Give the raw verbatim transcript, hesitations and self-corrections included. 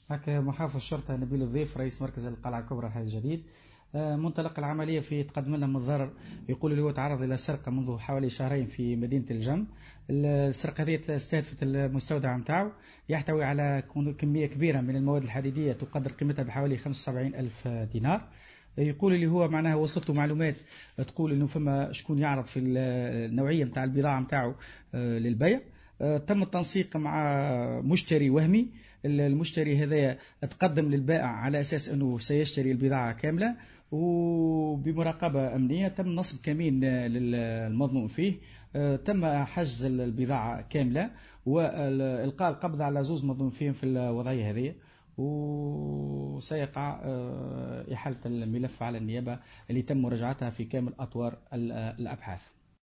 هكا محافظ الشرطة نبيل الضيف رئيس مركز القلعة الكبرى الحي الجديد. آه، منطلق العملية في تقدم لنا من الضرر، يقول لي هو تعرض إلى سرقة منذ حوالي شهرين في مدينة الجم. السرقة هذه استهدفت المستودع متاعو، يحتوي على كمية كبيرة من المواد الحديدية تقدر قيمتها بحوالي خمسة وسبعين ألف دينار. يقول لي هو معناها وصلت له معلومات تقول انه فما شكون يعرض في النوعيه نتاع البضاعه نتاعو للبيع. آه، تم التنسيق مع مشتري وهمي. المشتري هذا تقدم للبائع على أساس أنه سيشتري البضاعة كاملة، وبمراقبة أمنية تم نصب كمين للمضمون فيه. آه، تم حجز البضاعة كاملة وإلقاء القبض على زوز مضمون فيهم في الوضعية هذه. وسيقع آه، إحالة الملف على النيابة اللي تم مراجعتها في كامل أطوار الأبحاث.